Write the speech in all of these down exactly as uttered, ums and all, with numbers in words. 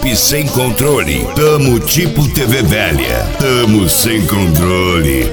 Equipe sem controle. Tamo tipo T V velha. Tamo sem controle.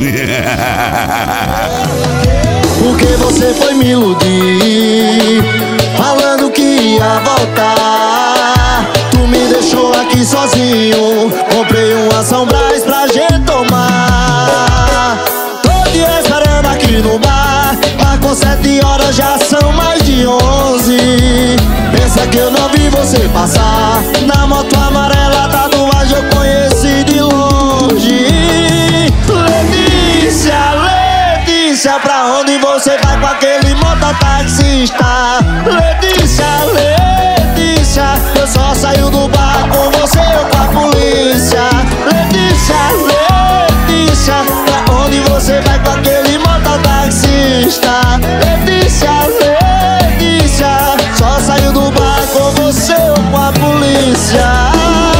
Porque você foi me iludir, falando que ia voltar. Tu me deixou aqui sozinho, comprei um São Brás pra gente tomar. Tô te esperando aqui no bar, marcou sete horas, já são mais de onze. Pensa que eu não vi você passar, na moto amarela, tatuagem eu conheci de longe. Letícia, Letícia, pra onde você vai com aquele mototaxista? Letícia, Letícia, eu só saio do bar com você ou com a polícia. Letícia, Letícia, pra onde você vai com aquele mototaxista? Letícia, Letícia, só saio do bar com você ou com a polícia.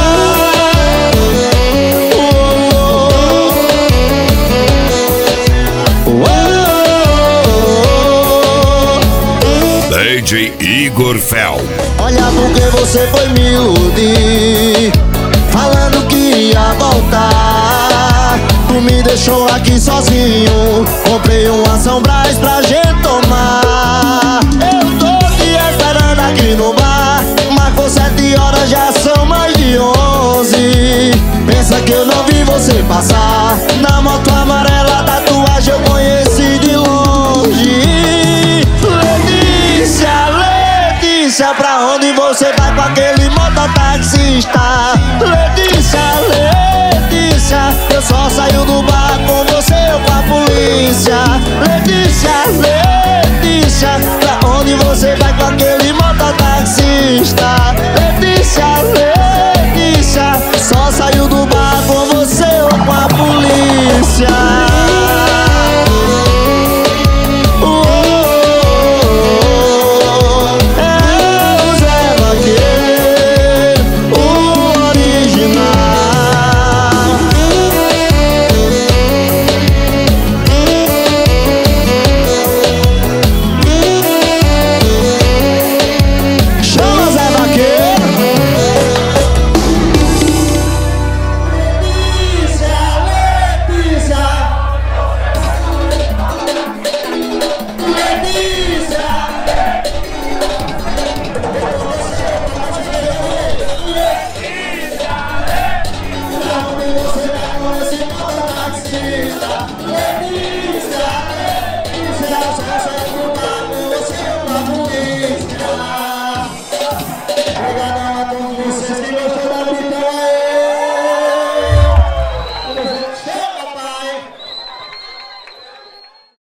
D J Igor Fel. Olha porque você foi me iludir, falando que ia voltar. Tu me deixou aqui sozinho, comprei um São Brás pra gente tomar. Eu tô te esperando aqui no bar, marcou sete horas, já são mais de onze. Pensa que eu não vi você passar, na moto amarela, tatuagem eu conheci de longe. Letícia, Letícia, pra onde você vai com aquele mototaxista?